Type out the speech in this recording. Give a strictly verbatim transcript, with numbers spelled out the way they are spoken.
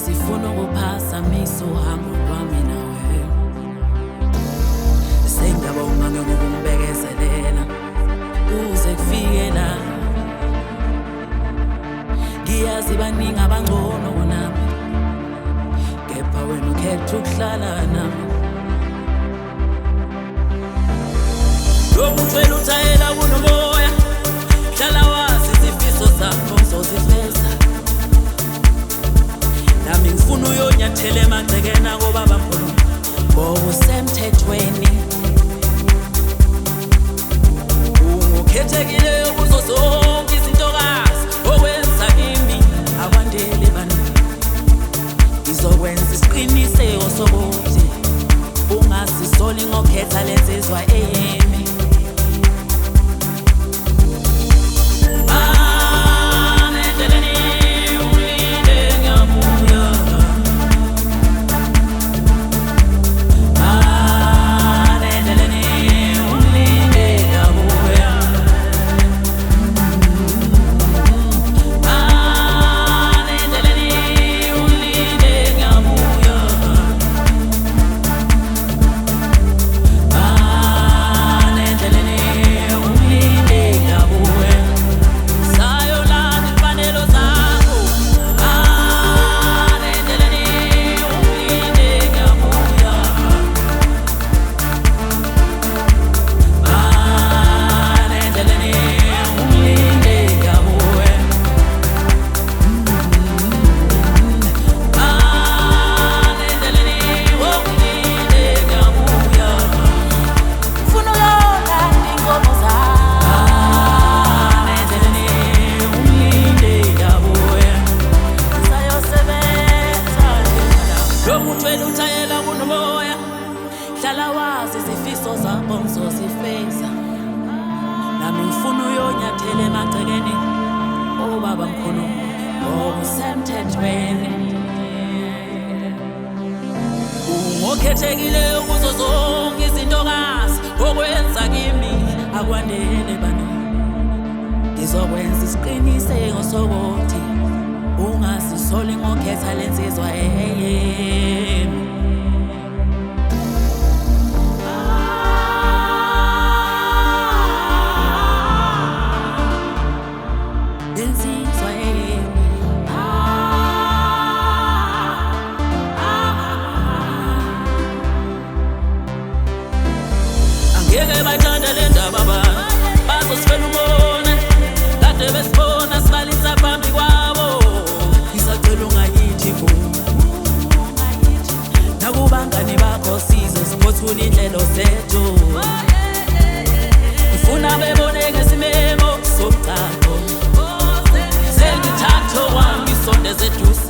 sifuna ukuphazamisa uhambo lwami nawe. Sengiyabonga ngokungibekezelela kuze kufike la. Ngiyazi baningi abangcono kunami, kepha wena ukhetha ukuhlala nami. Lokuthwela uthayela kunomoya, hlala wazi izifiso zakho uzozifeza. Nami ngifuna uyonyathela emagcekeni akobaba mkhulu ngokusemthethweni. Ungukhethekile kuzo zonke izintokazi okwenza kimi akwandele bani. Ngizokwenza isiqiniseko sokuthi ungasisoli ngokhetha lensizwa eyimi. Lokuthwela uthayela kunomoya, hlala wazi izifiso zakho ngizozifeza. Nami ngifuna uyonyathela emagcekeni obaba mkhulu ngokusemthethweni. Ungukhethekile kuzo zonke izintokazi okwenza kimi akwandele bani. Ngizokwenza isiqiniseko sokuthi ungasisoli ngokhetha lensizwa eyimi. Lensizwa eyimi. Angeke bayithande le ndaba abantu, bazosifela umona kade besibona sibalisa phambi kwabo. Ngisacela ungayithi bo, nakubangani bakho size siphothule inhlelo zethu. Ngifuna bebone ngesimemo somgcagco, sengithatho wami isondeze eduze.